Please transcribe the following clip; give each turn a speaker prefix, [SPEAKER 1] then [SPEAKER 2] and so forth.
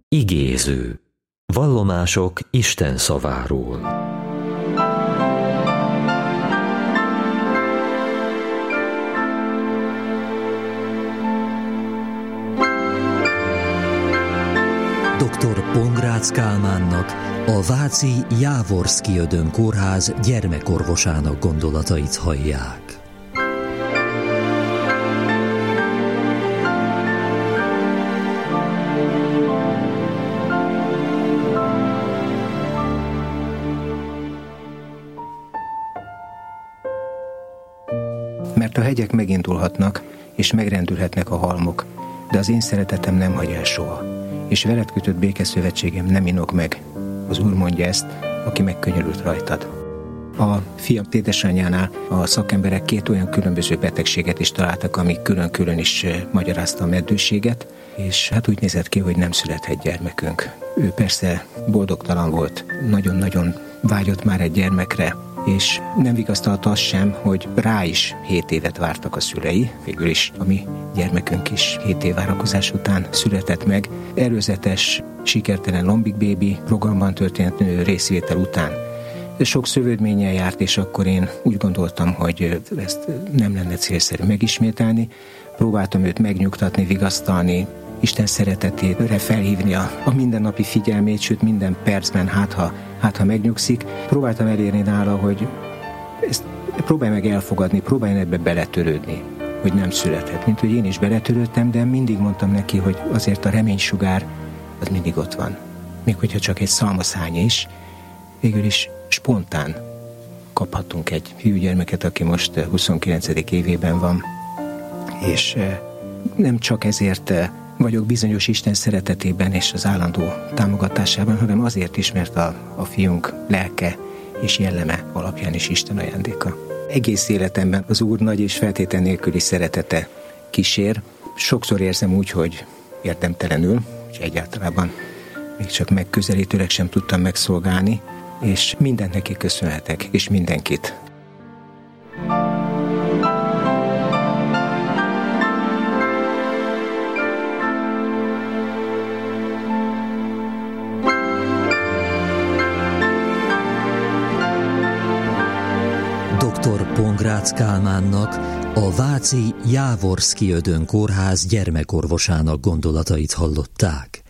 [SPEAKER 1] Igéző. Vallomások Isten szaváról.
[SPEAKER 2] Dr. Pongrácz Kálmánnak, a váci Jávorszky Ödön kórház gyermekorvosának gondolatait hallják.
[SPEAKER 3] Mert a hegyek megindulhatnak, és megrendülhetnek a halmok, de az én szeretetem nem hagy el soha, és veled kötött békeszövetségem nem inog meg. Az Úr mondja ezt, aki megkönyörült rajtad. A fiam édesanyjánál a szakemberek 2 olyan különböző betegséget is találtak, amik külön-külön is magyarázta a meddőséget, és hát úgy nézett ki, hogy nem születhet gyermekünk. Ő persze boldogtalan volt, nagyon-nagyon vágyott már egy gyermekre, és nem vigasztalta azt sem, hogy rá is 7 évet vártak a szülei, végül is a mi gyermekünk is 7 év várakozás után született meg. Előzetes, sikertelen Lombik Baby programban történt részvétel után sok szövődménnyel járt, és akkor én úgy gondoltam, hogy ezt nem lenne célszerű megismételni. Próbáltam őt megnyugtatni, vigasztalni, Isten szeretetére felhívni a mindennapi figyelmét, sőt minden percben, hát ha megnyugszik. Próbáltam elérni nála, hogy ezt próbálj meg elfogadni, próbálj ebbe beletörődni, hogy nem születhet. Mint hogy én is beletörődtem, de mindig mondtam neki, hogy azért a reménysugár az mindig ott van. Még hogyha csak egy szalmaszány is, végül is spontán kaphatunk egy fiúgyermeket, aki most 29. évében van, és nem csak ezért vagyok bizonyos Isten szeretetében és az állandó támogatásában, hanem azért is, mert a fiunk lelke és jelleme alapján is Isten ajándéka. Egész életemben az Úr nagy és feltétel nélküli szeretete kísér. Sokszor érzem úgy, hogy érdemtelenül, és egyáltalában még csak megközelítőleg sem tudtam megszolgálni, és mindent neki köszönhetek, és mindenkit.
[SPEAKER 2] Dr. Pongrácz Kálmánnak, a váci Jávorszky Ödön kórház gyermekorvosának gondolatait hallották.